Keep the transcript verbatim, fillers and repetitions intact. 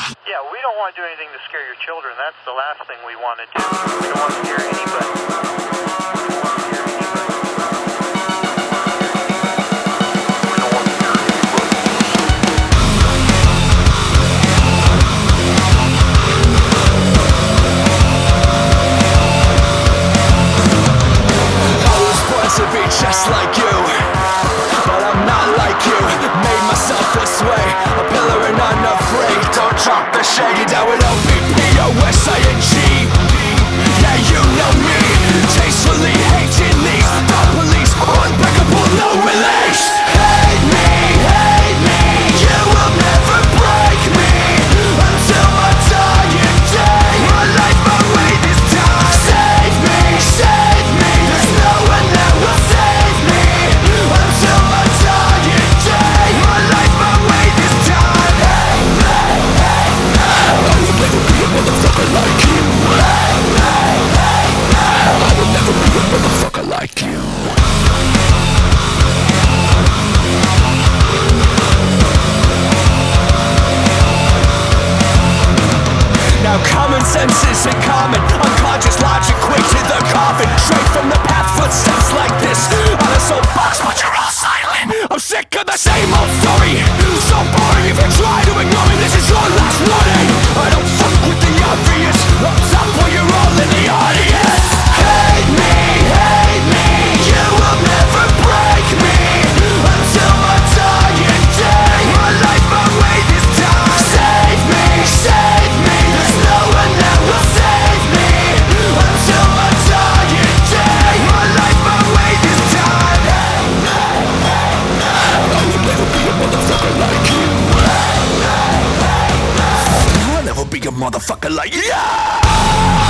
Yeah, we don't want to do anything to scare your children. That's the last thing we want to do. We don't want to scare anybody. We don't want to scare anybody. To be just like you, but I'm not like you. Made myself this way, a pillar and unafraid. Don't drop the shade. Down with O P P O S I N G. Yeah, you know me. Tastefully hating these the police. Unbreakable, no release. Hate me, hate me. You will never break me until my dying day. My life, my way this time. Save me, save me. There's no one that will save me until my dying day. My life, my way this time. Hey, hey, hey, hey. I will never be a motherfucker like you. Hey, hey, hey, hey. I will never be a motherfucker like you. Now common sense isn't common. Unconscious logic quick to the coffin. Straight from the path, footsteps like this on a soapbox, but you're all silent. I'm sick of the same old story. So boring if you try to ignore me. This is your last warning. I don't fuck with the obvious. Up top while you're all in the audience. Hate me, hate me. You will never break me until my dying day. My life, my way this time. Save me, save me. There's no one that will save me until my dying day. My life, my way this time. I will never be a motherfucker like you. I'll never be a motherfucker like you.